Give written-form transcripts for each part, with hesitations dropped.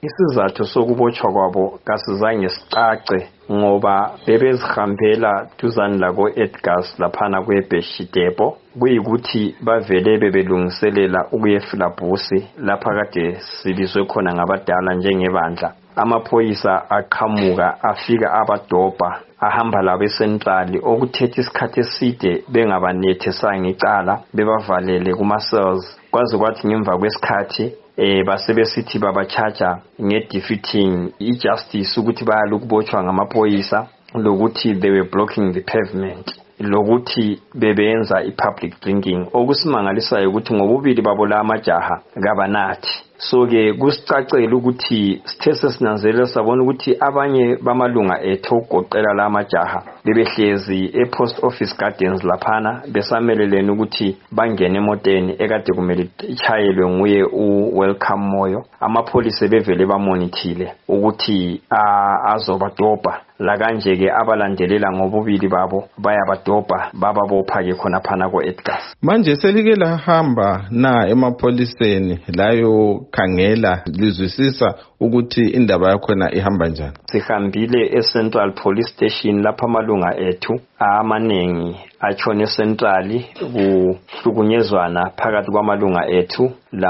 Isizathu sokubotshwa kwabo kasizange sicace ngoba bebezihambela duzane lako Edgars laphana kweBeshitepo, kuyikuthi bavele bebelungiselela ukuyefilabhusi lapha kade sibizwe khona ngabadala njengebandla. Amaphoyisa aqhamuka afika abadobha ahamba labo eCentral okuthethe isikhathi eside bengabanethesanga icala bebavalele kuma-cells kwaze kwathi ngemva kwesikhathi basebesithi babachaja nge-defeating i-justice ukuthi bayalukubotshwa ngamaphoyisa lokuthi they were blocking the pavement lokuthi bebenza i-public drinking. Okusimangalisayo ukuthi ngobubili babo la amajaha kabanathi. So-ke kusicacela ukuthi sithe sesinanzelela sabona ukuthi abanye bamalunga ethu okugoqela la amajaha bebehlezi e-post office gardens laphana besameleleni ukuthi bangene emoteni ekade kumele ichayelwe nguye u-Welcome Moyo. Amapholisa bevele bamonithile ukuthi azobadobha la kanje-ke abalandelela ngobubili babo bayabadobha bababopha-ke khonaphana ko-Edgars. Manje selike lahamba na emapholiseni layo khangela lizwisisa ukuthi indaba yakhona ihamba njani? Sihambile eCentral Police Station lapha amalunga ethu amanengi atshone eCentral kuhlukunyezwana phakathi kwamalunga ethu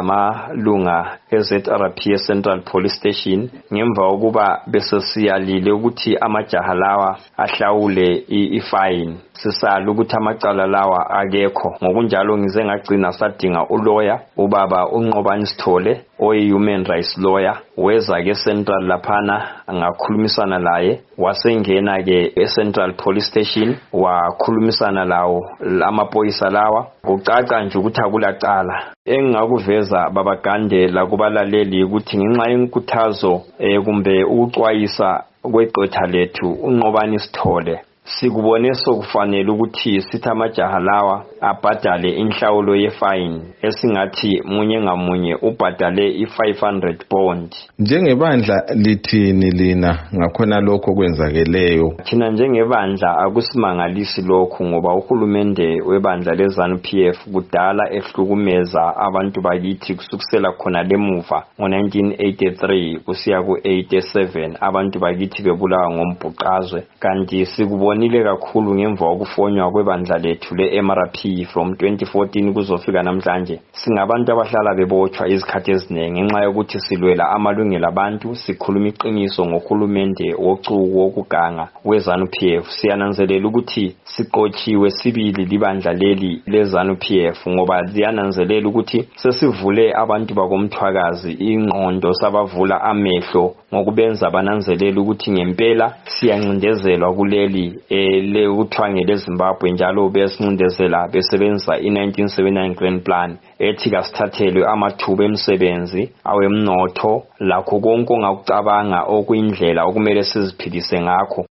lamalunga eZRP eCentral Police Station ngemva kokuba besesiyalile ukuthi amajaha lawa ahlawule ifine. Sisala ukuthi amacala lawa akekho. Ngokunjalo ngize ngagcina sadinga ulawyer ubaba uNqobani Sithole oyi-human rights lawyer weza ke Central laphana ngakhulumisana laye wasengena ke eCentral Police Station wakhulumisana lawo amaphoyisa lawa kucaca nje ukuthi akulacala. Engakuveza babagandela kubalaleli ukuthi ngenxa yenkuthazo kumbe ukuxwayisa kweqotha lethu uNqobani Sithole sikubone sokufanele ukuthi sithi amajaha lawa abhadale inhlawulo yefine esingathi munye ngamunye ubhadale i-500 bond. Njengebandla lithini lina ngakhona lokho kwenzakeleyo? Thina njengebandla akusimangalisi lokho ngoba uhulumende webandla leZANU-PF kudala ehlukumeza abantu bakithi kusukisela khona lemuva ngo-1983 kusiya ku-87 abantu bakithi bebulawa ngombhuqazwe. Kanti sikubonile kakhulu ngemva kokufonywa kwebandla lethu le-MRP from 2014 kuzofika namhlanje singabantu abahlala bebotshwa izikhathi eziningi ngenxa yokuthi silwela amalungelo abantu, sikhuluma iqiniso ngohulumende wocuku wokuganga weZANU-PF. Siyananzelela ukuthi siqotshiwe sibili libandla leli leZANU-PF ngoba ziyananzelela ukuthi sesivule abantu bakomthwakazi ingqondo sabavula amehlo ngokubenza bananzelela ukuthi ngempela siyancindezelwa kuleli leuthwange leZimbabwe njalo besincindezela besebenzisa i-1979 Grand Plan ethi kasithathelwe amathuba emsebenzi awemnotho lakho konke ongakucabanga okuyindlela okumele siziphilise ngakho.